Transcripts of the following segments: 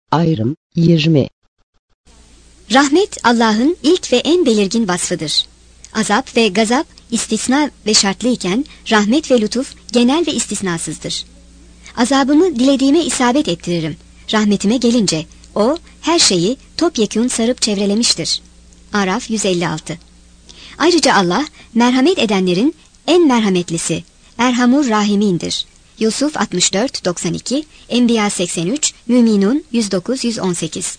Ayrım 20. Rahmet Allah'ın ilk ve en belirgin vasfıdır. Azap ve gazap istisna ve şartlı iken rahmet ve lütuf genel ve istisnasızdır. Azabımı dilediğime isabet ettiririm. Rahmetime gelince o her şeyi topyekün sarıp çevrelemiştir. Araf 156. Ayrıca Allah merhamet edenlerin en merhametlisi, Erhamur Rahimindir. Yusuf 64-92, Enbiya 83, Müminun 109-118.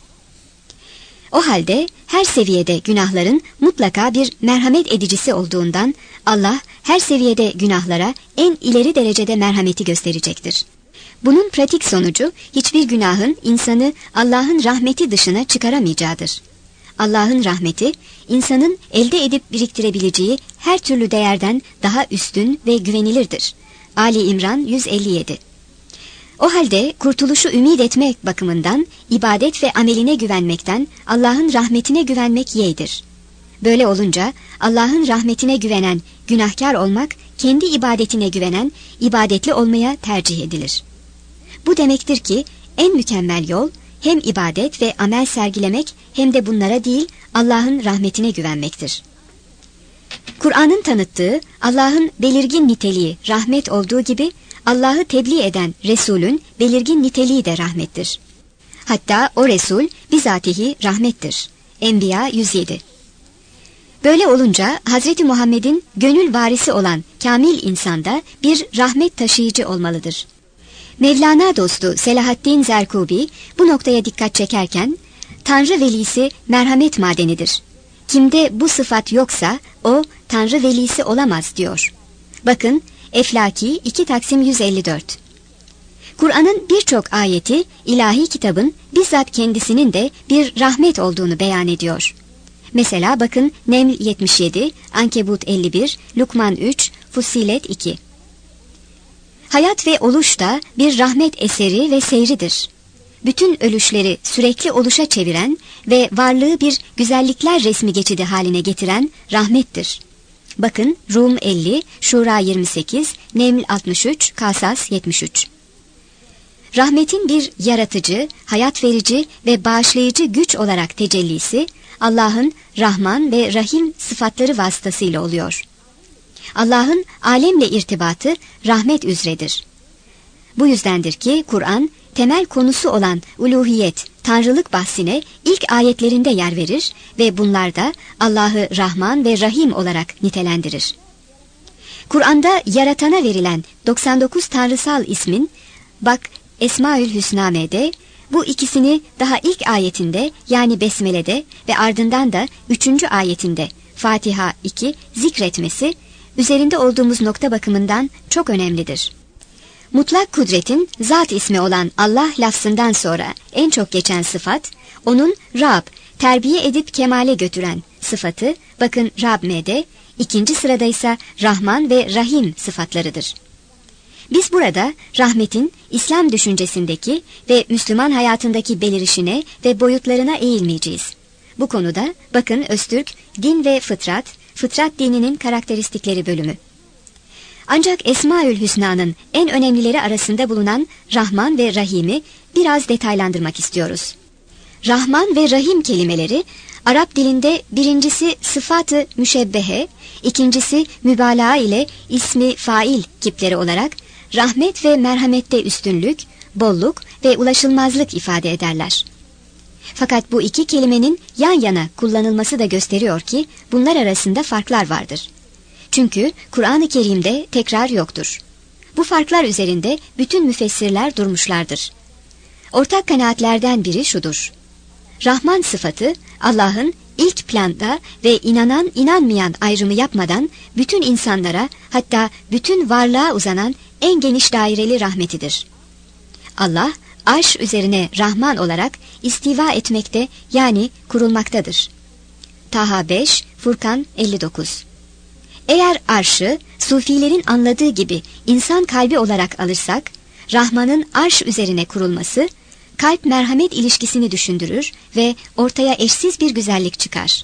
O halde her seviyede günahların mutlaka bir merhamet edicisi olduğundan Allah her seviyede günahlara en ileri derecede merhameti gösterecektir. Bunun pratik sonucu hiçbir günahın insanı Allah'ın rahmeti dışına çıkaramayacağıdır. Allah'ın rahmeti insanın elde edip biriktirebileceği her türlü değerden daha üstün ve güvenilirdir. Ali İmran 157. O halde kurtuluşu ümit etmek bakımından ibadet ve ameline güvenmekten Allah'ın rahmetine güvenmek yeğdir. Böyle olunca Allah'ın rahmetine güvenen günahkar olmak, kendi ibadetine güvenen ibadetli olmaya tercih edilir. Bu demektir ki en mükemmel yol hem ibadet ve amel sergilemek hem de bunlara değil Allah'ın rahmetine güvenmektir. Kur'an'ın tanıttığı Allah'ın belirgin niteliği rahmet olduğu gibi Allah'ı tebliğ eden Resul'ün belirgin niteliği de rahmettir. Hatta o Resul bizatihi rahmettir. Enbiya 107. Böyle olunca Hazreti Muhammed'in gönül varisi olan kamil insanda bir rahmet taşıyıcı olmalıdır. Mevlana dostu Selahaddin Zerkubi bu noktaya dikkat çekerken, Tanrı velisi merhamet madenidir. Kimde bu sıfat yoksa o Tanrı velisi olamaz diyor. Bakın Eflaki 2-154. Kur'an'ın birçok ayeti ilahi kitabın bizzat kendisinin de bir rahmet olduğunu beyan ediyor. Mesela bakın Neml 77, Ankebut 51, Lukman 3, Fussilet 2. Hayat ve oluş da bir rahmet eseri ve seyridir. Bütün ölüşleri sürekli oluşa çeviren ve varlığı bir güzellikler resmi geçidi haline getiren rahmettir. Bakın Rum 50, Şura 28, Neml 63, Kasas 73. Rahmetin bir yaratıcı, hayat verici ve bağışlayıcı güç olarak tecellisi Allah'ın Rahman ve Rahim sıfatları vasıtasıyla oluyor. Allah'ın alemle irtibatı rahmet üzredir. Bu yüzdendir ki Kur'an temel konusu olan uluhiyet, tanrılık bahsine ilk ayetlerinde yer verir ve bunlarda Allah'ı Rahman ve Rahim olarak nitelendirir. Kur'an'da yaratana verilen 99 tanrısal ismin, bak Esmaül Hüsname'de bu ikisini daha ilk ayetinde yani Besmele'de ve ardından da 3. ayetinde Fatiha 2 zikretmesi, üzerinde olduğumuz nokta bakımından çok önemlidir. Mutlak kudretin zat ismi olan Allah lafzından sonra en çok geçen sıfat, onun Rab, terbiye edip kemale götüren sıfatı, bakın Rab'me'de, ikinci sırada ise Rahman ve Rahim sıfatlarıdır. Biz burada rahmetin İslam düşüncesindeki ve Müslüman hayatındaki belirişine ve boyutlarına eğilmeyeceğiz. Bu konuda bakın Öztürk, Din ve Fıtrat, Fıtrat dininin karakteristikleri bölümü. Ancak Esmaül Hüsna'nın en önemlileri arasında bulunan Rahman ve Rahim'i biraz detaylandırmak istiyoruz. Rahman ve Rahim kelimeleri Arap dilinde birincisi sıfat-ı müşebbehe, ikincisi mübalağa ile ismi fail kipleri olarak rahmet ve merhamette üstünlük, bolluk ve ulaşılmazlık ifade ederler. Fakat bu iki kelimenin yan yana kullanılması da gösteriyor ki bunlar arasında farklar vardır. Çünkü Kur'an-ı Kerim'de tekrar yoktur. Bu farklar üzerinde bütün müfessirler durmuşlardır. Ortak kanaatlerden biri şudur: Rahman sıfatı Allah'ın ilk planda ve inanan inanmayan ayrımı yapmadan bütün insanlara, hatta bütün varlığa uzanan en geniş daireli rahmetidir. Allah arş üzerine Rahman olarak istiva etmekte yani kurulmaktadır. Taha 5, Furkan 59. Eğer arşı sufilerin anladığı gibi insan kalbi olarak alırsak, Rahman'ın arş üzerine kurulması kalp merhamet ilişkisini düşündürür ve ortaya eşsiz bir güzellik çıkar.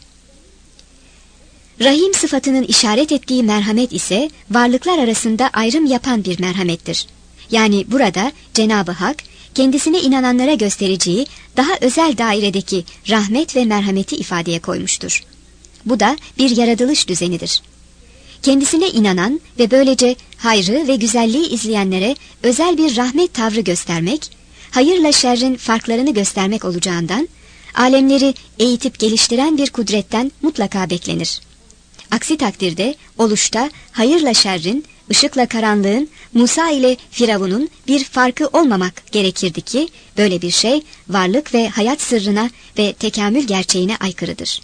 Rahim sıfatının işaret ettiği merhamet ise varlıklar arasında ayrım yapan bir merhamettir. Yani burada Cenab-ı Hak kendisine inananlara göstereceği daha özel dairedeki rahmet ve merhameti ifadeye koymuştur. Bu da bir yaratılış düzenidir. Kendisine inanan ve böylece hayrı ve güzelliği izleyenlere özel bir rahmet tavrı göstermek, hayırla şerrin farklarını göstermek olacağından, alemleri eğitip geliştiren bir kudretten mutlaka beklenir. Aksi takdirde oluşta hayırla şerrin, ışıkla karanlığın, Musa ile Firavun'un bir farkı olmamak gerekirdi ki, böyle bir şey varlık ve hayat sırrına ve tekamül gerçeğine aykırıdır.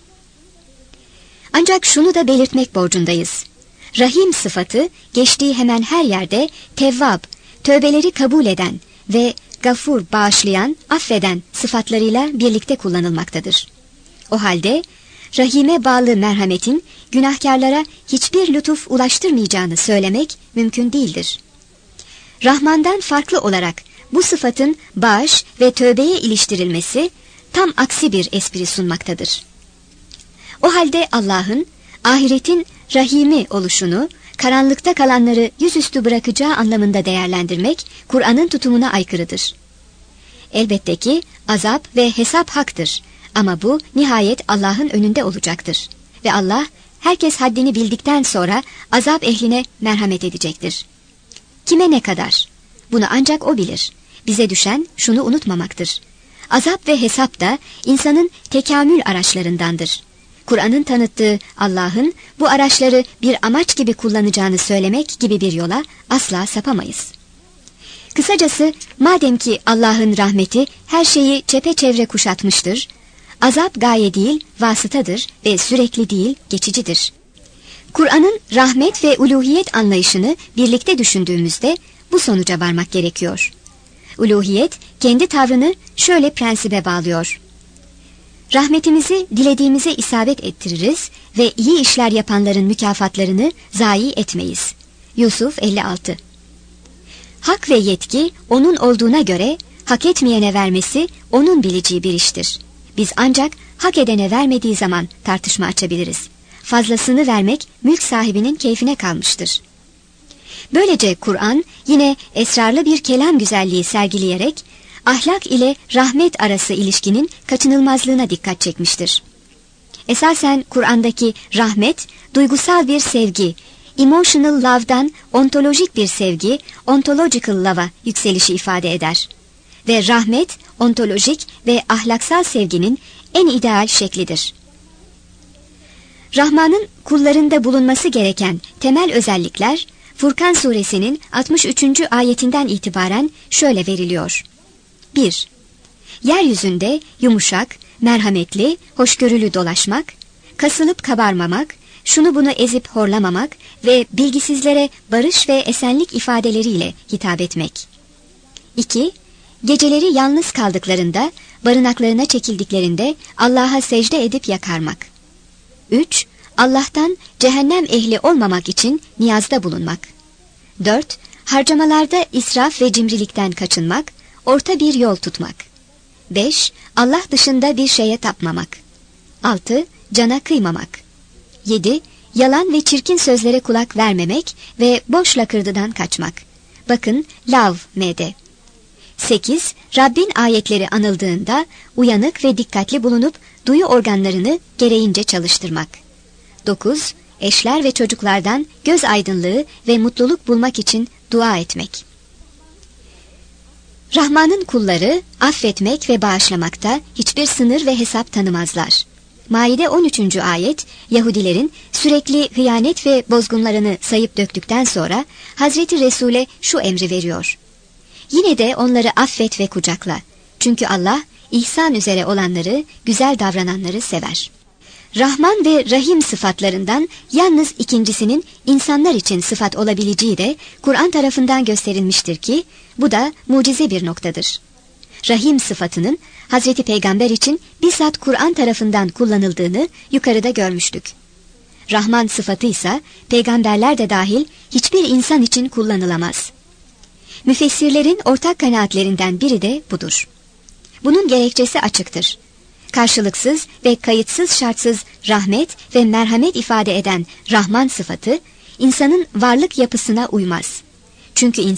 Ancak şunu da belirtmek borcundayız. Rahim sıfatı geçtiği hemen her yerde Tevvab, tövbeleri kabul eden ve Gafur, bağışlayan, affeden sıfatlarıyla birlikte kullanılmaktadır. O halde Rahime bağlı merhametin günahkarlara hiçbir lütuf ulaştırmayacağını söylemek mümkün değildir. Rahman'dan farklı olarak bu sıfatın bağış ve tövbeye iliştirilmesi tam aksi bir espri sunmaktadır. O halde Allah'ın ahiretin rahimi oluşunu, karanlıkta kalanları yüzüstü bırakacağı anlamında değerlendirmek Kur'an'ın tutumuna aykırıdır. Elbette ki azap ve hesap haktır ama bu nihayet Allah'ın önünde olacaktır. Ve Allah herkes haddini bildikten sonra azap ehline merhamet edecektir. Kime ne kadar? Bunu ancak O bilir. Bize düşen şunu unutmamaktır. Azap ve hesap da insanın tekamül araçlarındandır. Kur'an'ın tanıttığı Allah'ın bu araçları bir amaç gibi kullanacağını söylemek gibi bir yola asla sapamayız. Kısacası madem ki Allah'ın rahmeti her şeyi çepeçevre kuşatmıştır, azap gaye değil vasıtadır ve sürekli değil geçicidir. Kur'an'ın rahmet ve uluhiyet anlayışını birlikte düşündüğümüzde bu sonuca varmak gerekiyor. Uluhiyet kendi tavrını şöyle prensibe bağlıyor. Rahmetimizi dilediğimize isabet ettiririz ve iyi işler yapanların mükafatlarını zayi etmeyiz. Yusuf 56. Hak ve yetki O'nun olduğuna göre hak etmeyene vermesi O'nun bileceği bir iştir. Biz ancak hak edene vermediği zaman tartışma açabiliriz. Fazlasını vermek mülk sahibinin keyfine kalmıştır. Böylece Kur'an yine esrarlı bir kelam güzelliği sergileyerek ahlak ile rahmet arası ilişkinin kaçınılmazlığına dikkat çekmiştir. Esasen Kur'an'daki rahmet, duygusal bir sevgi, emotional love'dan ontolojik bir sevgi, ontological love'a yükselişi ifade eder. Ve rahmet, ontolojik ve ahlaksal sevginin en ideal şeklidir. Rahman'ın kullarında bulunması gereken temel özellikler, Furkan suresinin 63. ayetinden itibaren şöyle veriliyor. 1. Yeryüzünde yumuşak, merhametli, hoşgörülü dolaşmak, kasılıp kabarmamak, şunu bunu ezip horlamamak ve bilgisizlere barış ve esenlik ifadeleriyle hitap etmek. 2. Geceleri yalnız kaldıklarında, barınaklarına çekildiklerinde Allah'a secde edip yakarmak. 3. Allah'tan cehennem ehli olmamak için niyazda bulunmak. 4. Harcamalarda israf ve cimrilikten kaçınmak, orta bir yol tutmak. 5. Allah dışında bir şeye tapmamak. 6. Cana kıymamak. 7. Yalan ve çirkin sözlere kulak vermemek ve boş lakırdıdan kaçmak. Bakın Lav M'de. 8. Rabbin ayetleri anıldığında uyanık ve dikkatli bulunup duyu organlarını gereğince çalıştırmak. 9. Eşler ve çocuklardan göz aydınlığı ve mutluluk bulmak için dua etmek. Rahman'ın kulları affetmek ve bağışlamakta hiçbir sınır ve hesap tanımazlar. Maide 13. ayet, Yahudilerin sürekli hıyanet ve bozgunlarını sayıp döktükten sonra Hazreti Resul'e şu emri veriyor. Yine de onları affet ve kucakla. Çünkü Allah ihsan üzere olanları, güzel davrananları sever. Rahman ve Rahim sıfatlarından yalnız ikincisinin insanlar için sıfat olabileceği de Kur'an tarafından gösterilmiştir ki bu da mucize bir noktadır. Rahim sıfatının Hazreti Peygamber için bizzat Kur'an tarafından kullanıldığını yukarıda görmüştük. Rahman sıfatı ise peygamberler de dahil hiçbir insan için kullanılamaz. Müfessirlerin ortak kanaatlerinden biri de budur. Bunun gerekçesi açıktır. Karşılıksız ve kayıtsız şartsız rahmet ve merhamet ifade eden Rahman sıfatı insanın varlık yapısına uymaz. Çünkü insan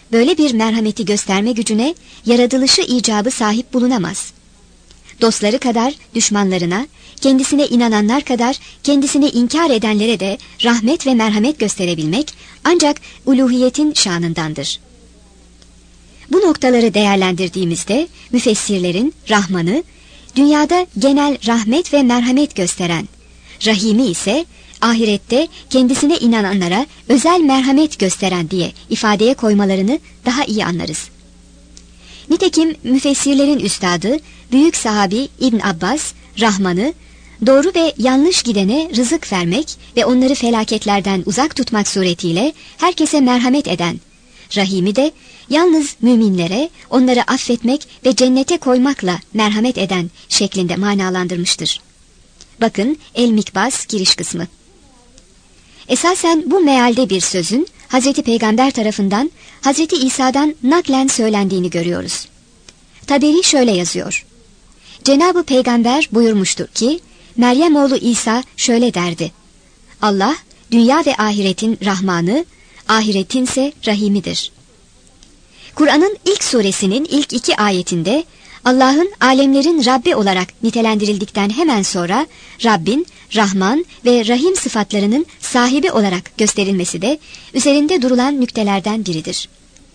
böyle bir merhameti gösterme gücüne yaratılışı icabı sahip bulunamaz. Dostları kadar düşmanlarına, kendisine inananlar kadar kendisini inkar edenlere de rahmet ve merhamet gösterebilmek ancak uluhiyetin şanındandır. Bu noktaları değerlendirdiğimizde müfessirlerin Rahman'ı dünyada genel rahmet ve merhamet gösteren, Rahim'i ise ahirette kendisine inananlara özel merhamet gösteren diye ifadeye koymalarını daha iyi anlarız. Nitekim müfessirlerin üstadı büyük sahabi İbn Abbas, Rahman'ı doğru ve yanlış gidene rızık vermek ve onları felaketlerden uzak tutmak suretiyle herkese merhamet eden, Rahim'i de yalnız müminlere onları affetmek ve cennete koymakla merhamet eden şeklinde manalandırmıştır. Bakın El-Mikbas giriş kısmı. Esasen bu mealde bir sözün Hazreti Peygamber tarafından Hazreti İsa'dan naklen söylendiğini görüyoruz. Taberi şöyle yazıyor. Cenab-ı Peygamber buyurmuştur ki, Meryem oğlu İsa şöyle derdi. Allah, dünya ve ahiretin Rahmanı, ahiretinse Rahimidir. Kur'an'ın ilk suresinin ilk 2 ayetinde Allah'ın alemlerin Rabbi olarak nitelendirildikten hemen sonra Rabbin Rahman ve Rahim sıfatlarının sahibi olarak gösterilmesi de üzerinde durulan nüktelerden biridir.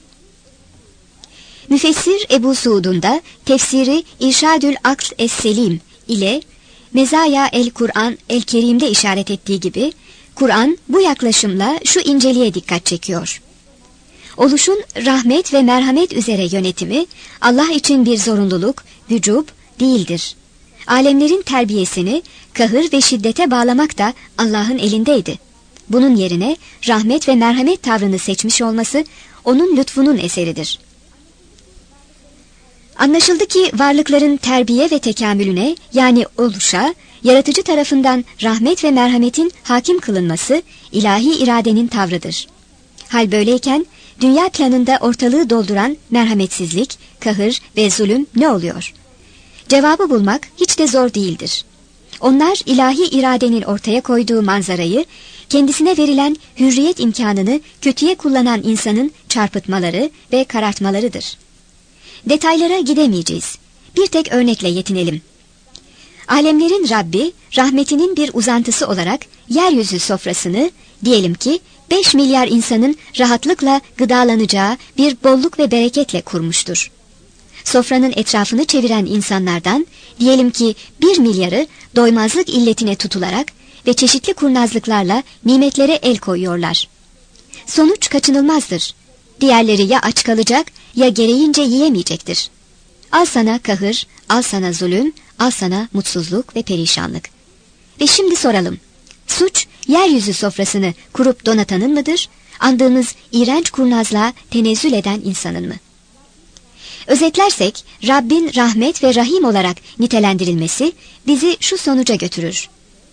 Müfessir Ebu Suud'un da tefsiri İrşadül Akl Es-Selim ile Mezaya el-Kur'an el-Kerim'de işaret ettiği gibi Kur'an bu yaklaşımla şu inceliğe dikkat çekiyor. Oluşun rahmet ve merhamet üzere yönetimi Allah için bir zorunluluk, vücub değildir. Alemlerin terbiyesini kahır ve şiddete bağlamak da Allah'ın elindeydi. Bunun yerine rahmet ve merhamet tavrını seçmiş olması onun lütfunun eseridir. Anlaşıldı ki varlıkların terbiye ve tekamülüne yani oluşa, yaratıcı tarafından rahmet ve merhametin hakim kılınması ilahi iradenin tavrıdır. Hal böyleyken dünya planında ortalığı dolduran merhametsizlik, kahır ve zulüm ne oluyor? Cevabı bulmak hiç de zor değildir. Onlar ilahi iradenin ortaya koyduğu manzarayı, kendisine verilen hürriyet imkanını kötüye kullanan insanın çarpıtmaları ve karartmalarıdır. Detaylara gidemeyeceğiz. Bir tek örnekle yetinelim. Alemlerin Rabbi, rahmetinin bir uzantısı olarak yeryüzü sofrasını, diyelim ki 5 milyar insanın rahatlıkla gıdalanacağı bir bolluk ve bereketle kurmuştur. Sofranın etrafını çeviren insanlardan, diyelim ki 1 milyarı doymazlık illetine tutularak ve çeşitli kurnazlıklarla nimetlere el koyuyorlar. Sonuç kaçınılmazdır. Diğerleri ya aç kalacak ya gereğince yiyemeyecektir. Al sana kahır, al sana zulüm, al sana mutsuzluk ve perişanlık. Ve şimdi soralım. Suç, yeryüzü sofrasını kurup donatanın mıdır? Andığımız iğrenç kurnazlığa tenezzül eden insanın mı? Özetlersek, Rabbin rahmet ve rahim olarak nitelendirilmesi bizi şu sonuca götürür.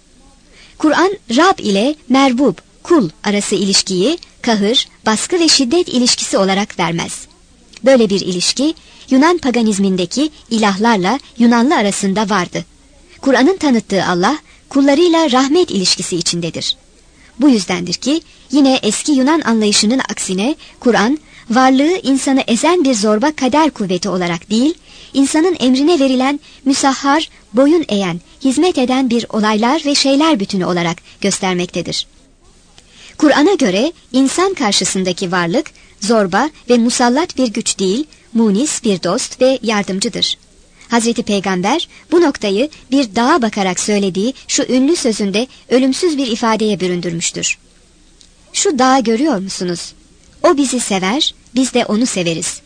Kur'an, Rab ile merbub, kul arası ilişkiyi kahır, baskı ve şiddet ilişkisi olarak vermez. Böyle bir ilişki, Yunan paganizmindeki ilahlarla Yunanlı arasında vardı. Kur'an'ın tanıttığı Allah, kullarıyla rahmet ilişkisi içindedir. Bu yüzdendir ki, yine eski Yunan anlayışının aksine, Kur'an, varlığı insanı ezen bir zorba kader kuvveti olarak değil, insanın emrine verilen müsahhar, boyun eğen, hizmet eden bir olaylar ve şeyler bütünü olarak göstermektedir. Kur'an'a göre insan karşısındaki varlık, zorba ve musallat bir güç değil, munis bir dost ve yardımcıdır. Hazreti Peygamber bu noktayı bir dağa bakarak söylediği şu ünlü sözünde ölümsüz bir ifadeye büründürmüştür. Şu dağı görüyor musunuz? O bizi sever, biz de onu severiz.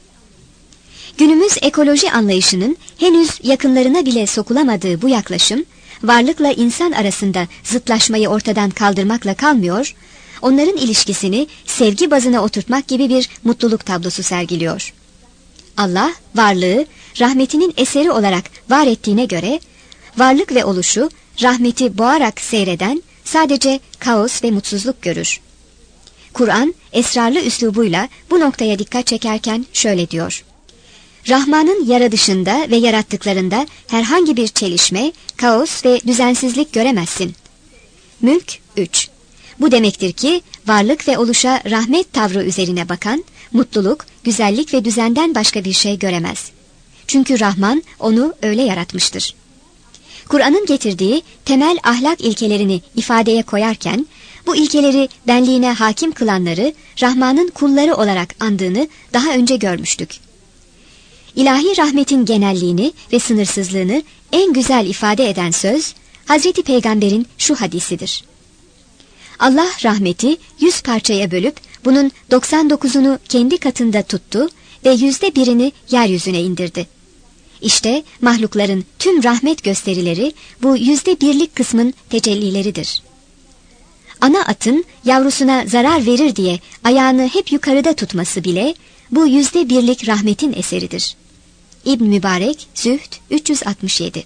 Günümüz ekoloji anlayışının henüz yakınlarına bile sokulamadığı bu yaklaşım, varlıkla insan arasında zıtlaşmayı ortadan kaldırmakla kalmıyor, onların ilişkisini sevgi bazına oturtmak gibi bir mutluluk tablosu sergiliyor. Allah, varlığı rahmetinin eseri olarak var ettiğine göre, varlık ve oluşu rahmeti boğarak seyreden sadece kaos ve mutsuzluk görür. Kur'an, esrarlı üslubuyla bu noktaya dikkat çekerken şöyle diyor. Rahman'ın yaratışında ve yarattıklarında herhangi bir çelişme, kaos ve düzensizlik göremezsin. Mülk 3. Bu demektir ki varlık ve oluşa rahmet tavrı üzerine bakan, mutluluk, güzellik ve düzenden başka bir şey göremez. Çünkü Rahman onu öyle yaratmıştır. Kur'an'ın getirdiği temel ahlak ilkelerini ifadeye koyarken, bu ilkeleri benliğine hakim kılanları Rahman'ın kulları olarak andığını daha önce görmüştük. İlahi rahmetin genelliğini ve sınırsızlığını en güzel ifade eden söz, Hazreti Peygamber'in şu hadisidir. Allah rahmeti 100 parçaya bölüp bunun 99'unu kendi katında tuttu ve 101'ini yeryüzüne indirdi. İşte mahlukların tüm rahmet gösterileri bu 101'lik kısmın tecellileridir. Ana atın yavrusuna zarar verir diye ayağını hep yukarıda tutması bile bu 101'lik rahmetin eseridir. İbn Mübarek, Zühd 367.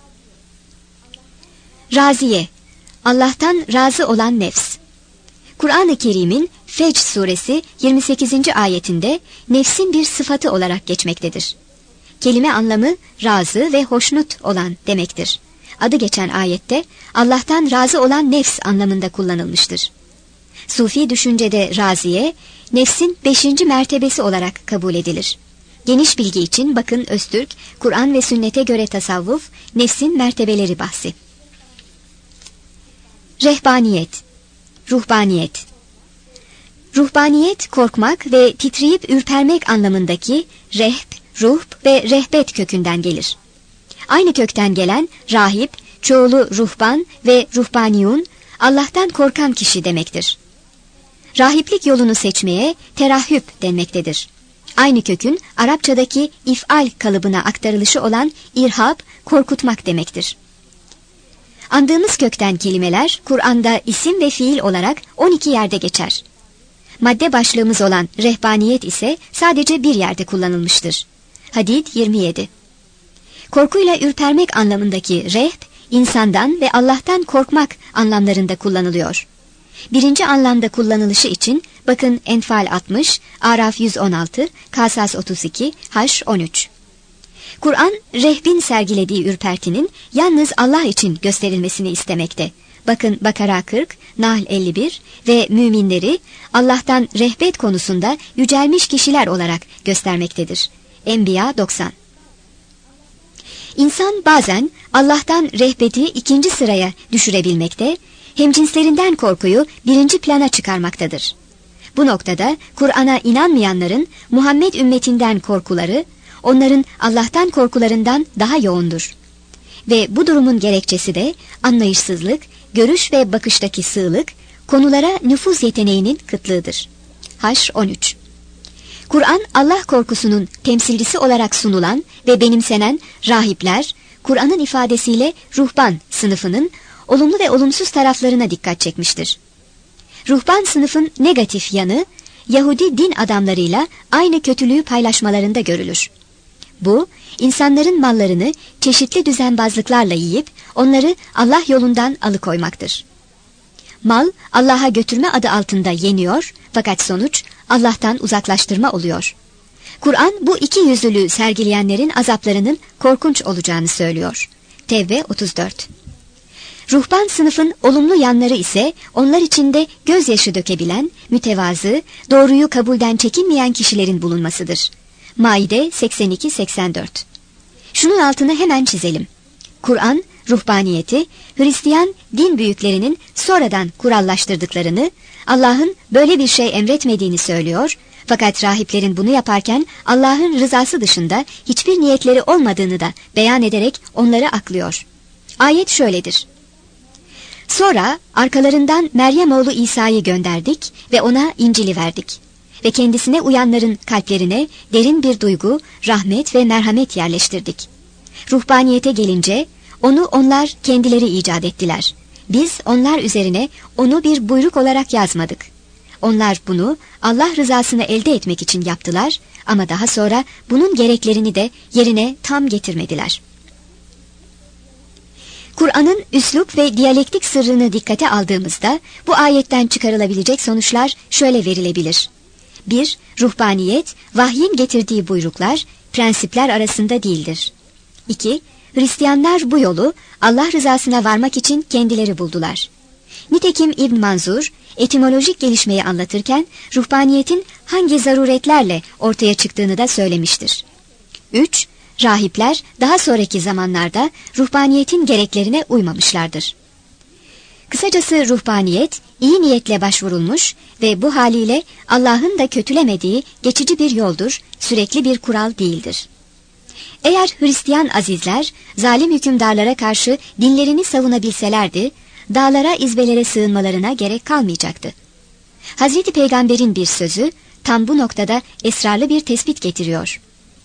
Raziye, Allah'tan razı olan nefs. Kur'an-ı Kerim'in Fecr suresi 28. ayetinde nefsin bir sıfatı olarak geçmektedir. Kelime anlamı razı ve hoşnut olan demektir. Adı geçen ayette Allah'tan razı olan nefs anlamında kullanılmıştır. Sufi düşüncede raziye, nefsin 5. mertebesi olarak kabul edilir. Geniş bilgi için bakın Öztürk, Kur'an ve sünnete göre tasavvuf, nefsin mertebeleri bahsi. Rehbaniyet, ruhbaniyet. Ruhbaniyet, korkmak ve titreyip ürpermek anlamındaki rehb, ruh ve rehbet kökünden gelir. Aynı kökten gelen rahip, çoğulu ruhban ve ruhbaniyun, Allah'tan korkan kişi demektir. Rahiplik yolunu seçmeye terahhüp denmektedir. Aynı kökün Arapçadaki if'al kalıbına aktarılışı olan irhab, korkutmak demektir. Andığımız kökten kelimeler Kur'an'da isim ve fiil olarak 12 yerde geçer. Madde başlığımız olan rehbaniyet ise sadece bir yerde kullanılmıştır. Hadid 27. Korkuyla ürpermek anlamındaki rehb, insandan ve Allah'tan korkmak anlamlarında kullanılıyor. Birinci anlamda kullanılışı için bakın Enfal 60, Araf 116, Kasas 32, Haşr 13. Kur'an, rehbin sergilediği ürpertinin yalnız Allah için gösterilmesini istemekte. Bakın Bakara 40, Nahl 51 ve müminleri Allah'tan rehbet konusunda yücelmiş kişiler olarak göstermektedir. Enbiya 90. İnsan bazen Allah'tan rehbeti ikinci sıraya düşürebilmekte, hemcinslerinden korkuyu birinci plana çıkarmaktadır. Bu noktada Kur'an'a inanmayanların Muhammed ümmetinden korkuları, onların Allah'tan korkularından daha yoğundur. Ve bu durumun gerekçesi de anlayışsızlık, görüş ve bakıştaki sığlık, konulara nüfuz yeteneğinin kıtlığıdır. Haşr 13. Kur'an, Allah korkusunun temsilcisi olarak sunulan ve benimsenen rahipler, Kur'an'ın ifadesiyle ruhban sınıfının olumlu ve olumsuz taraflarına dikkat çekmiştir. Ruhban sınıfın negatif yanı, Yahudi din adamlarıyla aynı kötülüğü paylaşmalarında görülür. Bu, insanların mallarını çeşitli düzenbazlıklarla yiyip onları Allah yolundan alıkoymaktır. Mal, Allah'a götürme adı altında yeniyor, fakat sonuç Allah'tan uzaklaştırma oluyor. Kur'an bu iki yüzlülüğü sergileyenlerin azaplarının korkunç olacağını söylüyor. Tevbe 34. Ruhban sınıfın olumlu yanları ise onlar içinde gözyaşı dökebilen, mütevazı, doğruyu kabulden çekinmeyen kişilerin bulunmasıdır. Maide 82-84. Şunun altını hemen çizelim. Kur'an, ruhbaniyeti, Hristiyan din büyüklerinin sonradan kurallaştırdıklarını, Allah'ın böyle bir şey emretmediğini söylüyor, fakat rahiplerin bunu yaparken Allah'ın rızası dışında hiçbir niyetleri olmadığını da beyan ederek onları aklıyor. Ayet şöyledir. Sonra arkalarından Meryem oğlu İsa'yı gönderdik ve ona İncil'i verdik. Ve kendisine uyanların kalplerine derin bir duygu, rahmet ve merhamet yerleştirdik. Ruhbaniyete gelince onu onlar kendileri icat ettiler. Biz onlar üzerine onu bir buyruk olarak yazmadık. Onlar bunu Allah rızasını elde etmek için yaptılar ama daha sonra bunun gereklerini de yerine tam getirmediler. Kur'an'ın üslup ve diyalektik sırrını dikkate aldığımızda bu ayetten çıkarılabilecek sonuçlar şöyle verilebilir. 1. Ruhbaniyet, vahyin getirdiği buyruklar, prensipler arasında değildir. 2. Hristiyanlar bu yolu Allah rızasına varmak için kendileri buldular. Nitekim İbn Manzur, etimolojik gelişmeyi anlatırken ruhbaniyetin hangi zaruretlerle ortaya çıktığını da söylemiştir. 3. Rahipler daha sonraki zamanlarda ruhbaniyetin gereklerine uymamışlardır. Kısacası ruhbaniyet iyi niyetle başvurulmuş ve bu haliyle Allah'ın da kötülemediği geçici bir yoldur, sürekli bir kural değildir. Eğer Hristiyan azizler zalim hükümdarlara karşı dinlerini savunabilselerdi, dağlara, izbelere sığınmalarına gerek kalmayacaktı. Hazreti Peygamber'in bir sözü tam bu noktada esrarlı bir tespit getiriyor.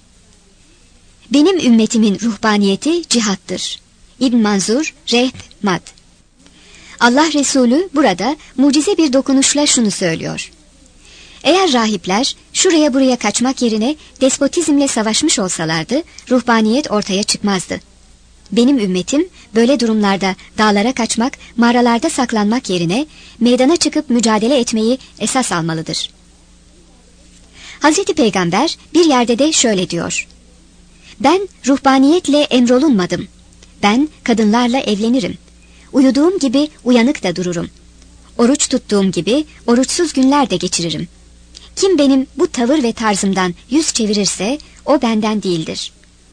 Benim ümmetimin ruhbaniyeti cihattır. İbn Manzur, Rehb Mad. Allah Resulü burada mucize bir dokunuşla şunu söylüyor. Eğer rahipler şuraya buraya kaçmak yerine despotizmle savaşmış olsalardı, ruhbaniyet ortaya çıkmazdı. Benim ümmetim böyle durumlarda dağlara kaçmak, mağaralarda saklanmak yerine meydana çıkıp mücadele etmeyi esas almalıdır. Hazreti Peygamber bir yerde de şöyle diyor. Ben ruhbaniyetle emrolunmadım. Ben kadınlarla evlenirim. Uyuduğum gibi uyanık da dururum. Oruç tuttuğum gibi oruçsuz günler de geçiririm. Kim benim bu tavır ve tarzımdan yüz çevirirse o benden değildir.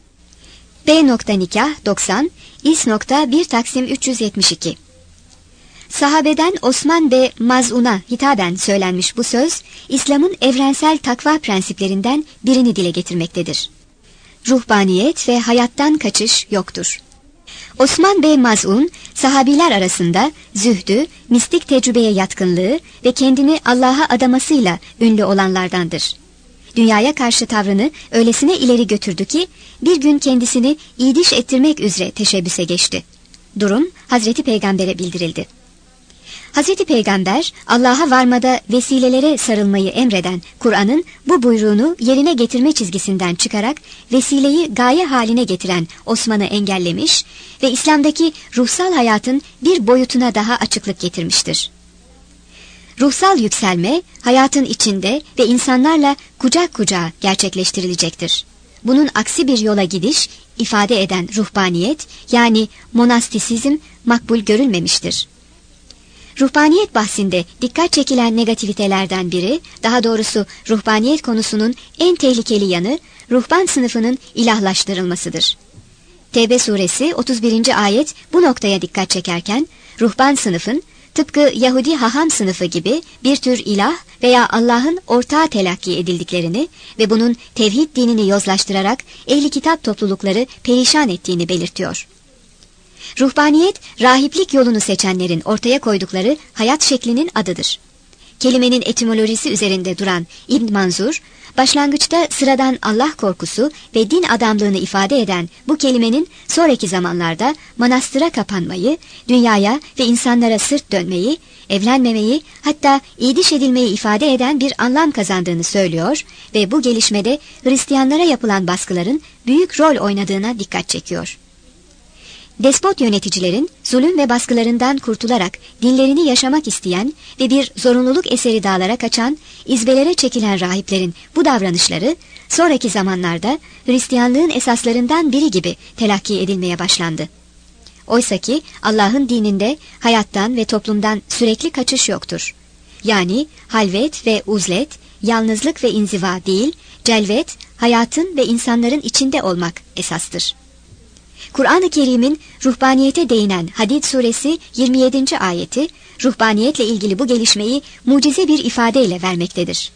B. Nikah 90 İs. 1 Taksim 372. Sahabeden Osman B. Maz'un'a hitaben söylenmiş bu söz, İslam'ın evrensel takva prensiplerinden birini dile getirmektedir. Ruhbaniyet ve hayattan kaçış yoktur. Osman Bey Maz'un, sahabiler arasında zühdü, mistik tecrübeye yatkınlığı ve kendini Allah'a adamasıyla ünlü olanlardandır. Dünyaya karşı tavrını öylesine ileri götürdü ki, bir gün kendisini iydiş ettirmek üzere teşebbüse geçti. Durum Hazreti Peygamber'e bildirildi. Hazreti Peygamber, Allah'a varmada vesilelere sarılmayı emreden Kur'an'ın bu buyruğunu yerine getirme çizgisinden çıkarak vesileyi gaye haline getiren Osman'ı engellemiş ve İslam'daki ruhsal hayatın bir boyutuna daha açıklık getirmiştir. Ruhsal yükselme, hayatın içinde ve insanlarla kucak kucağa gerçekleştirilecektir. Bunun aksi bir yola gidiş, ifade eden ruhbaniyet, yani monastisizm makbul görülmemiştir. Ruhbaniyet bahsinde dikkat çekilen negativitelerden biri, daha doğrusu ruhbaniyet konusunun en tehlikeli yanı, ruhban sınıfının ilahlaştırılmasıdır. Tevbe suresi 31. ayet bu noktaya dikkat çekerken, ruhban sınıfın, tıpkı Yahudi haham sınıfı gibi bir tür ilah veya Allah'ın ortağı telakki edildiklerini ve bunun tevhid dinini yozlaştırarak ehli kitap toplulukları perişan ettiğini belirtiyor. Ruhbaniyet, rahiplik yolunu seçenlerin ortaya koydukları hayat şeklinin adıdır. Kelimenin etimolojisi üzerinde duran İbn Manzur, başlangıçta sıradan Allah korkusu ve din adamlığını ifade eden bu kelimenin sonraki zamanlarda manastıra kapanmayı, dünyaya ve insanlara sırt dönmeyi, evlenmemeyi, hatta iydiş edilmeyi ifade eden bir anlam kazandığını söylüyor ve bu gelişmede Hristiyanlara yapılan baskıların büyük rol oynadığına dikkat çekiyor. Despot yöneticilerin zulüm ve baskılarından kurtularak dinlerini yaşamak isteyen ve bir zorunluluk eseri dağlara kaçan, izbelere çekilen rahiplerin bu davranışları sonraki zamanlarda Hristiyanlığın esaslarından biri gibi telakki edilmeye başlandı. Oysaki Allah'ın dininde hayattan ve toplumdan sürekli kaçış yoktur. Yani halvet ve uzlet, yalnızlık ve inziva değil, celvet, hayatın ve insanların içinde olmak esastır. Kur'an-ı Kerim'in ruhbaniyete değinen Hadid suresi 27. ayeti, ruhbaniyetle ilgili bu gelişmeyi mucize bir ifadeyle vermektedir.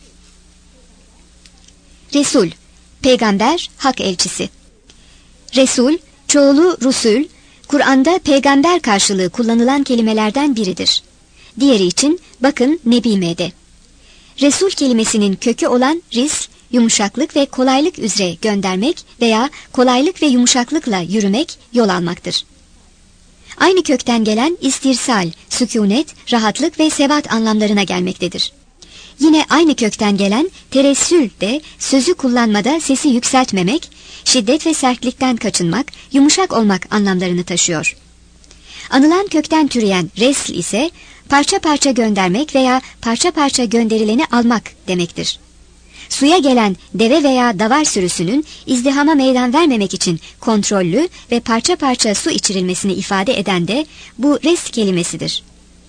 Resul, peygamber, hak elçisi. Resul, çoğulu rusul, Kur'an'da peygamber karşılığı kullanılan kelimelerden biridir. Diğeri için bakın Nebi M'de. Resul kelimesinin kökü olan risl, yumuşaklık ve kolaylık üzere göndermek veya kolaylık ve yumuşaklıkla yürümek, yol almaktır. Aynı kökten gelen istirsal, sükûnet, rahatlık ve sebat anlamlarına gelmektedir. Yine aynı kökten gelen teressül de sözü kullanmada sesi yükseltmemek, şiddet ve sertlikten kaçınmak, yumuşak olmak anlamlarını taşıyor. Anılan kökten türeyen resl ise parça parça göndermek veya parça parça gönderileni almak demektir. Suya gelen deve veya davar sürüsünün izdihama meydan vermemek için kontrollü ve parça parça su içirilmesini ifade eden de bu resl kelimesidir.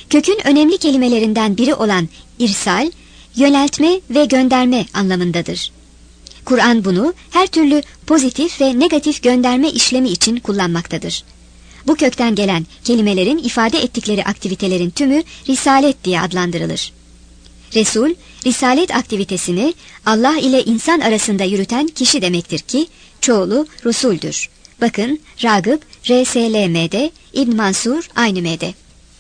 Kökün önemli kelimelerinden biri olan irsal, yöneltme ve gönderme anlamındadır. Kur'an bunu her türlü pozitif ve negatif gönderme işlemi için kullanmaktadır. Bu kökten gelen kelimelerin ifade ettikleri aktivitelerin tümü risalet diye adlandırılır. Resul, risalet aktivitesini Allah ile insan arasında yürüten kişi demektir ki, çoğulu rusuldür. Bakın Ragıp, RSLM'de, İbn Mansur, aynı M'de.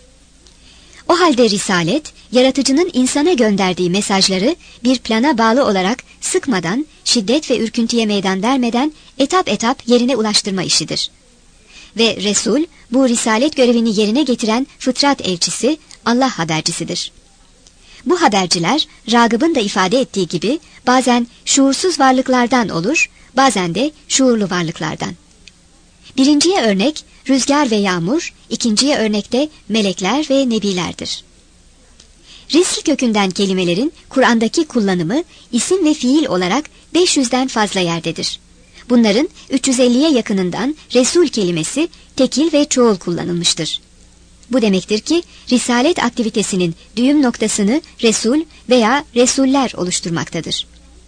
O halde risalet, yaratıcının insana gönderdiği mesajları bir plana bağlı olarak sıkmadan, şiddet ve ürküntüye meydan vermeden etap etap yerine ulaştırma işidir. Ve Resul, bu risalet görevini yerine getiren fıtrat elçisi, Allah habercisidir. Bu haberciler, Ragıp'ın da ifade ettiği gibi, bazen şuursuz varlıklardan olur, bazen de şuurlu varlıklardan. Birinciye örnek, rüzgar ve yağmur, ikinciye örnekte melekler ve nebilerdir. Risk kökünden kelimelerin Kur'an'daki kullanımı isim ve fiil olarak 500'den fazla yerdedir. Bunların 350'ye yakınından Resul kelimesi tekil ve çoğul kullanılmıştır. Bu demektir ki risalet aktivitesinin düğüm noktasını Resul veya Resuller oluşturmaktadır.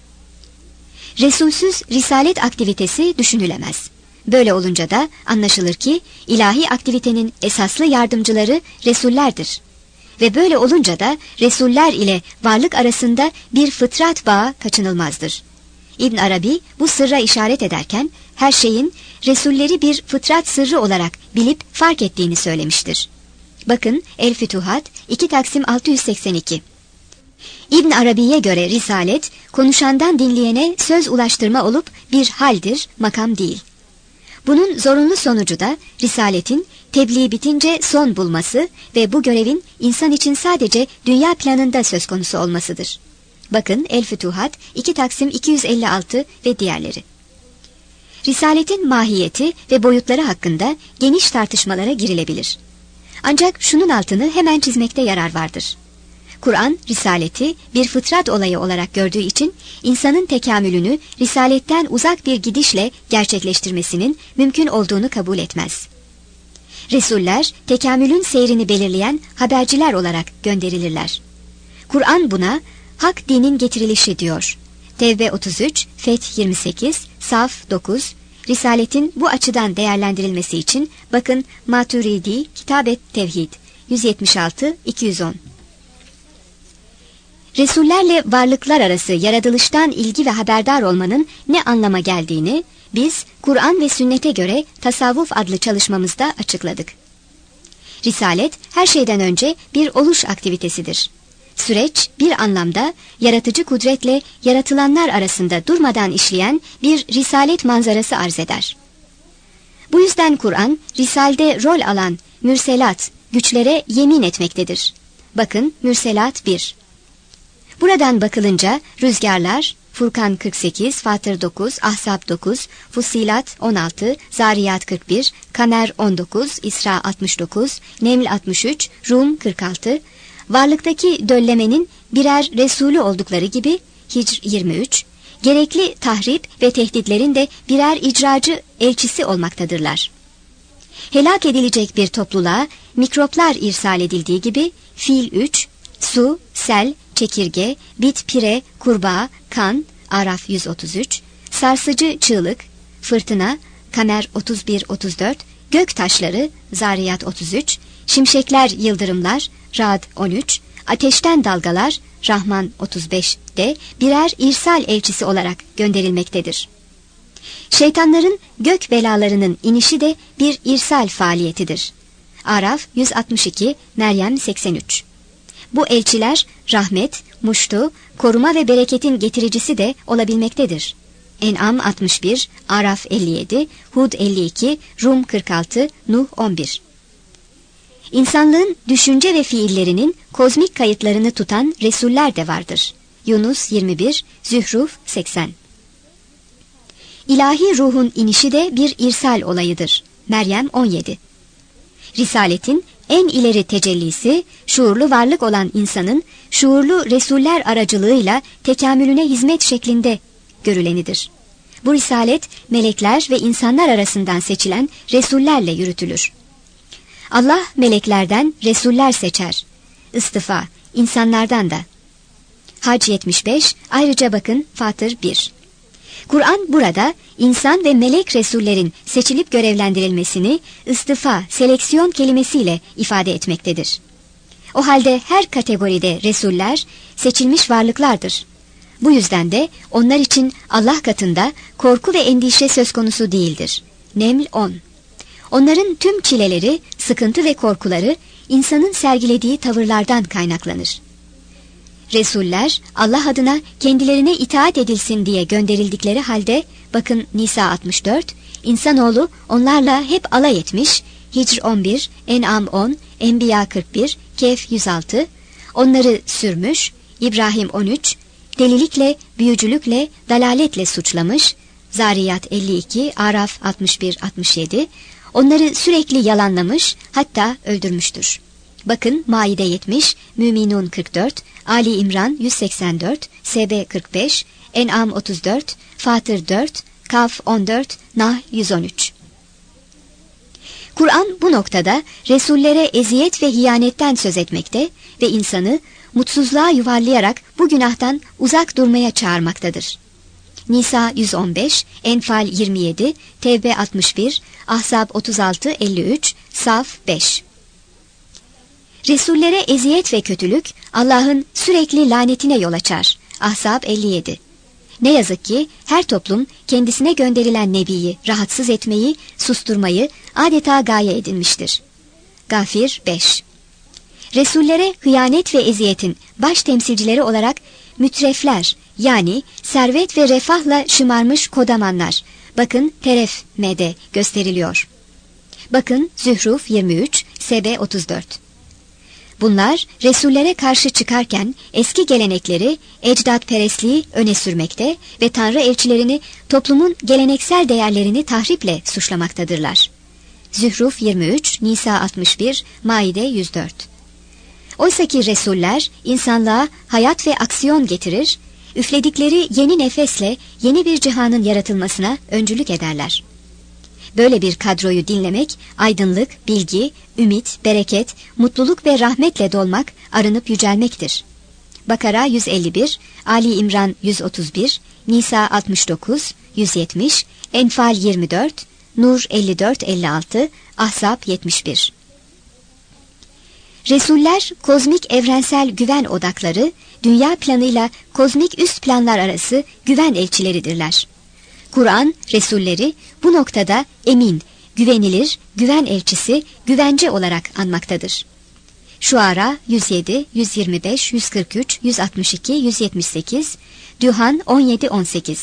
Resulsüz risalet aktivitesi düşünülemez. Böyle olunca da anlaşılır ki ilahi aktivitenin esaslı yardımcıları Resullerdir. Ve böyle olunca da Resuller ile varlık arasında bir fıtrat bağı kaçınılmazdır. İbn Arabi bu sırra işaret ederken her şeyin Resulleri bir fıtrat sırrı olarak bilip fark ettiğini söylemiştir. Bakın El-Fütuhat 2 Taksim 682. İbn Arabi'ye göre risalet, konuşandan dinleyene söz ulaştırma olup bir haldir, makam değil. Bunun zorunlu sonucu da risaletin tebliğ bitince son bulması ve bu görevin insan için sadece dünya planında söz konusu olmasıdır. Bakın El-Fütuhat 2 Taksim 256 ve diğerleri. Risaletin mahiyeti ve boyutları hakkında geniş tartışmalara girilebilir. Ancak şunun altını hemen çizmekte yarar vardır. Kur'an, risaleti bir fıtrat olayı olarak gördüğü için insanın tekamülünü risaletten uzak bir gidişle gerçekleştirmesinin mümkün olduğunu kabul etmez. Resuller, tekamülün seyrini belirleyen haberciler olarak gönderilirler. Kur'an buna hak dinin getirilişi diyor. Tevbe 33, Feth 28, Saf 9, Risaletin bu açıdan değerlendirilmesi için bakın Maturidi Kitab-et Tevhid 176-210. Resullerle varlıklar arası yaratılıştan ilgi ve haberdar olmanın ne anlama geldiğini biz Kur'an ve sünnete göre Tasavvuf adlı çalışmamızda açıkladık. Risalet her şeyden önce bir oluş aktivitesidir. Süreç bir anlamda yaratıcı kudretle yaratılanlar arasında durmadan işleyen bir risalet manzarası arz eder. Bu yüzden Kur'an, risalde rol alan mürselat, güçlere yemin etmektedir. Bakın Mürselat 1. Buradan bakılınca rüzgarlar, Furkan 48, Fatır 9, Ahzab 9, Fussilat 16, Zariyat 41, Kamer 19, İsra 69, Neml 63, Rum 46, varlıktaki döllemenin birer Resulü oldukları gibi Hicr 23, gerekli tahrip ve tehditlerin de birer icracı elçisi olmaktadırlar. Helak edilecek bir topluluğa mikroplar irsal edildiği gibi Fil 3, su, sel, çekirge, bit, pire, kurbağa, kan, Araf 133, sarsıcı çığlık, fırtına, Kamer 31-34, gök taşları, Zariyat 33, şimşekler, yıldırımlar, Ra'd 13, ateşten dalgalar, Rahman 35'de birer irsal elçisi olarak gönderilmektedir. Şeytanların gök belalarının inişi de bir irsal faaliyetidir. Araf 162, Meryem 83. Bu elçiler rahmet, muştu, koruma ve bereketin getiricisi de olabilmektedir. En'am 61, Araf 57, Hud 52, Rum 46, Nuh 11. İnsanlığın düşünce ve fiillerinin kozmik kayıtlarını tutan Resuller de vardır. Yunus 21, Zühruf 80. İlahi ruhun inişi de bir irsal olayıdır. Meryem 17. Risaletin en ileri tecellisi, şuurlu varlık olan insanın şuurlu Resuller aracılığıyla tekamülüne hizmet şeklinde görülenidir. Bu risalet, melekler ve insanlar arasından seçilen Resullerle yürütülür. Allah meleklerden Resuller seçer. istifa, insanlardan da. Hac 75, ayrıca bakın Fatır 1. Kur'an burada insan ve melek resullerin seçilip görevlendirilmesini istifa, seleksiyon kelimesiyle ifade etmektedir. O halde her kategoride resuller seçilmiş varlıklardır. Bu yüzden de onlar için Allah katında korku ve endişe söz konusu değildir. Neml 10. Onların tüm çileleri, sıkıntı ve korkuları insanın sergilediği tavırlardan kaynaklanır. Resuller Allah adına kendilerine itaat edilsin diye gönderildikleri halde bakın Nisa 64, insanoğlu onlarla hep alay etmiş, Hicr 11, En'am 10, Enbiya 41, Kehf 106, onları sürmüş, İbrahim 13, delilikle, büyücülükle, dalaletle suçlamış, Zariyat 52, Araf 61-67, onları sürekli yalanlamış, hatta öldürmüştür. Bakın Maide 70, Müminun 44, Ali İmran 184, Sebe 45, En'am 34, Fatır 4, Kaf 14, Nah 113. Kur'an bu noktada Resullere eziyet ve hiyanetten söz etmekte ve insanı mutsuzluğa yuvarlayarak bu günahtan uzak durmaya çağırmaktadır. Nisa 115, Enfal 27, Tevbe 61, Ahzab 36-53, Saf 5. Resullere eziyet ve kötülük Allah'ın sürekli lanetine yol açar. Ahzab 57. Ne yazık ki her toplum kendisine gönderilen nebiyi rahatsız etmeyi, susturmayı adeta gaye edinmiştir. Gafir 5. Resullere hıyanet ve eziyetin baş temsilcileri olarak mütrefler, yani servet ve refahla şımarmış kodamanlar, bakın Teref M'de gösteriliyor. Bakın Zühruf 23, Sebe 34. Bunlar Resullere karşı çıkarken eski gelenekleri, ecdatperestliği öne sürmekte ve Tanrı elçilerini toplumun geleneksel değerlerini tahriple suçlamaktadırlar. Zühruf 23, Nisa 61, Maide 104. Oysaki Resuller insanlığa hayat ve aksiyon getirir, üfledikleri yeni nefesle yeni bir cihanın yaratılmasına öncülük ederler. Böyle bir kadroyu dinlemek, aydınlık, bilgi, ümit, bereket, mutluluk ve rahmetle dolmak, arınıp yücelmektir. Bakara 151, Ali İmran 131, Nisa 69, 170, Enfal 24, Nur 54-56, Ahzab 71. Resuller, kozmik evrensel güven odakları, dünya planıyla kozmik üst planlar arası güven elçileridirler. Kur'an, Resulleri bu noktada emin, güvenilir, güven elçisi, güvence olarak anmaktadır. Şuara 107, 125, 143, 162, 178, Dühan 17-18.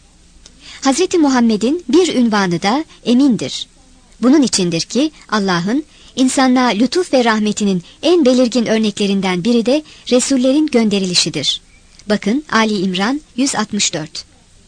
Hz. Muhammed'in bir ünvanı da emindir. Bunun içindir ki Allah'ın insanlığa lütuf ve rahmetinin en belirgin örneklerinden biri de Resullerin gönderilişidir. Bakın Ali İmran 164.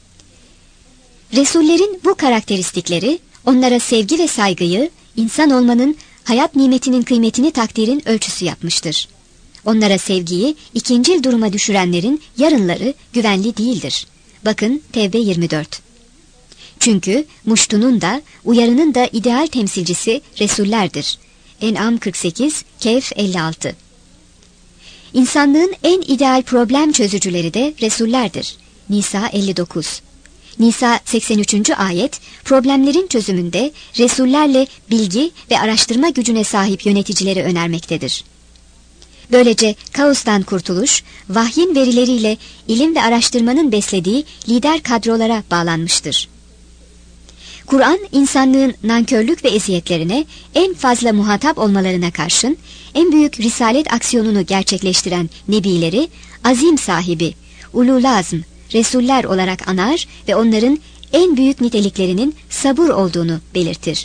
Resullerin bu karakteristikleri onlara sevgi ve saygıyı, insan olmanın, hayat nimetinin kıymetini takdirin ölçüsü yapmıştır. Onlara sevgiyi ikincil duruma düşürenlerin yarınları güvenli değildir. Bakın Tevbe 24. Çünkü muştunun da, uyarının da ideal temsilcisi Resullerdir. En'am 48, Kehf 56. İnsanlığın en ideal problem çözücüleri de Resullerdir. Nisa 59. Nisa 83. ayet, problemlerin çözümünde Resullerle bilgi ve araştırma gücüne sahip yöneticileri önermektedir. Böylece kaostan kurtuluş, vahyin verileriyle ilim ve araştırmanın beslediği lider kadrolara bağlanmıştır. Kur'an, insanlığın nankörlük ve eziyetlerine en fazla muhatap olmalarına karşın, en büyük risalet aksiyonunu gerçekleştiren nebileri, azim sahibi, ulul azm, Resuller olarak anar ve onların en büyük niteliklerinin sabır olduğunu belirtir.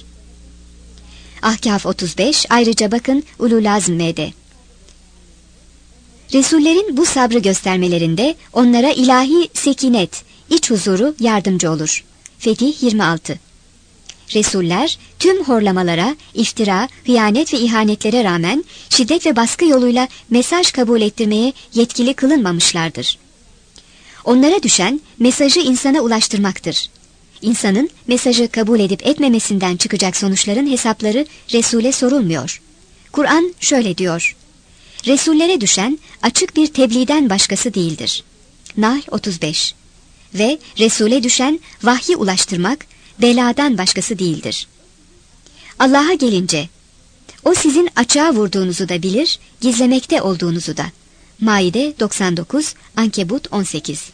Ahkaf 35, ayrıca bakın ulul azm'de. Resullerin bu sabrı göstermelerinde onlara ilahi sekinet, iç huzuru yardımcı olur. Fetih 26. Resuller tüm horlamalara, iftira, hıyanet ve ihanetlere rağmen şiddet ve baskı yoluyla mesaj kabul ettirmeye yetkili kılınmamışlardır. Onlara düşen mesajı insana ulaştırmaktır. İnsanın mesajı kabul edip etmemesinden çıkacak sonuçların hesapları Resul'e sorulmuyor. Kur'an şöyle diyor: Resullere düşen açık bir tebliğden başkası değildir. Nahl 35. Ve Resul'e düşen vahyi ulaştırmak beladan başkası değildir. Allah'a gelince, o sizin açığa vurduğunuzu da bilir, gizlemekte olduğunuzu da. Maide 99, Ankebut 18.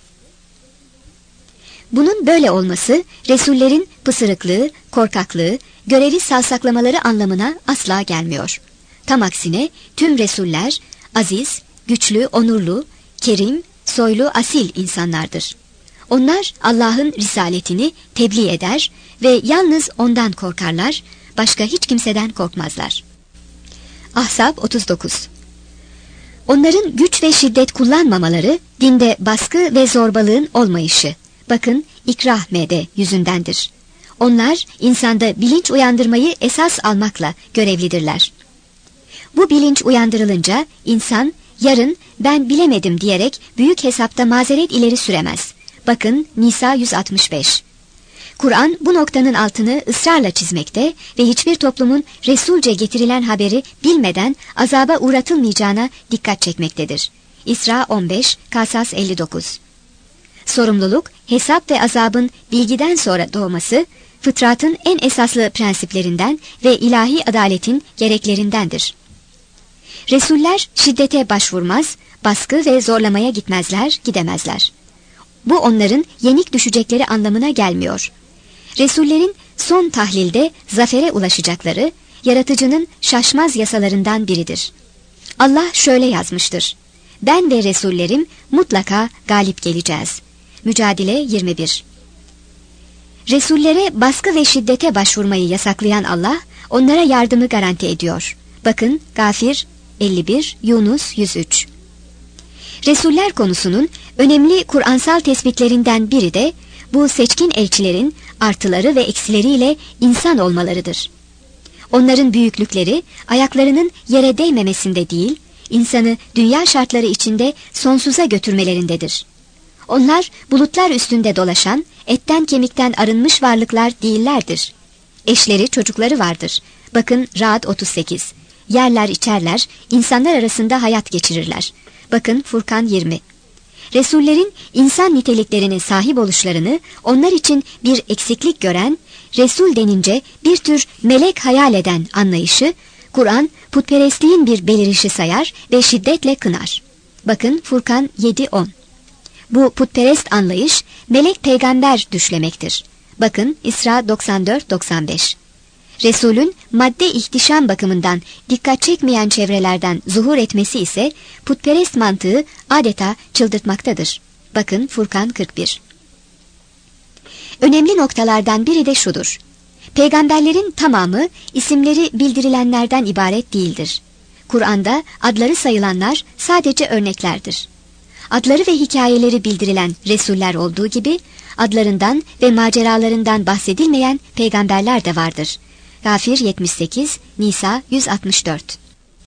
Bunun böyle olması, Resullerin pısırıklığı, korkaklığı, görevi savsaklamaları anlamına asla gelmiyor. Tam aksine tüm Resuller, aziz, güçlü, onurlu, kerim, soylu, asil insanlardır. Onlar Allah'ın risaletini tebliğ eder ve yalnız ondan korkarlar, başka hiç kimseden korkmazlar. Ahzab 39. Onların güç ve şiddet kullanmamaları, dinde baskı ve zorbalığın olmayışı, bakın ikrah mede yüzündendir. Onlar insanda bilinç uyandırmayı esas almakla görevlidirler. Bu bilinç uyandırılınca insan yarın ben bilemedim diyerek büyük hesapta mazeret ileri süremez. Bakın Nisa 165. Kur'an bu noktanın altını ısrarla çizmekte ve hiçbir toplumun Resulce getirilen haberi bilmeden azaba uğratılmayacağına dikkat çekmektedir. İsra 15, Kasas 59. Sorumluluk, hesap ve azabın bilgiden sonra doğması, fıtratın en esaslı prensiplerinden ve ilahi adaletin gereklerindendir. Resuller şiddete başvurmaz, baskı ve zorlamaya gidemezler. Bu onların yenik düşecekleri anlamına gelmiyor. Resullerin son tahlilde zafere ulaşacakları, yaratıcının şaşmaz yasalarından biridir. Allah şöyle yazmıştır: ben ve Resullerim mutlaka galip geleceğiz. Mücadele 21. Resullere baskı ve şiddete başvurmayı yasaklayan Allah, onlara yardımı garanti ediyor. Bakın Gafir 51, Yunus 103. Resuller konusunun önemli Kur'ansal tespitlerinden biri de bu seçkin elçilerin artıları ve eksileriyle insan olmalarıdır. Onların büyüklükleri ayaklarının yere değmemesinde değil, insanı dünya şartları içinde sonsuza götürmelerindedir. Onlar bulutlar üstünde dolaşan, etten kemikten arınmış varlıklar değillerdir. Eşleri, çocukları vardır. Bakın Ra'd 38. Yerler içerler, insanlar arasında hayat geçirirler. Bakın Furkan 20. Resullerin insan niteliklerine sahip oluşlarını onlar için bir eksiklik gören, Resul denince bir tür melek hayal eden anlayışı, Kur'an putperestliğin bir belirişi sayar ve şiddetle kınar. Bakın Furkan 7-10. Bu putperest anlayış melek peygamber düşlemektir. Bakın İsra 94-95. Resulün madde ihtişam bakımından dikkat çekmeyen çevrelerden zuhur etmesi ise putperest mantığı adeta çıldırtmaktadır. Bakın Furkan 41. Önemli noktalardan biri de şudur: peygamberlerin tamamı isimleri bildirilenlerden ibaret değildir. Kur'an'da adları sayılanlar sadece örneklerdir. Adları ve hikayeleri bildirilen Resuller olduğu gibi adlarından ve maceralarından bahsedilmeyen peygamberler de vardır. Gafir 78, Nisa 164.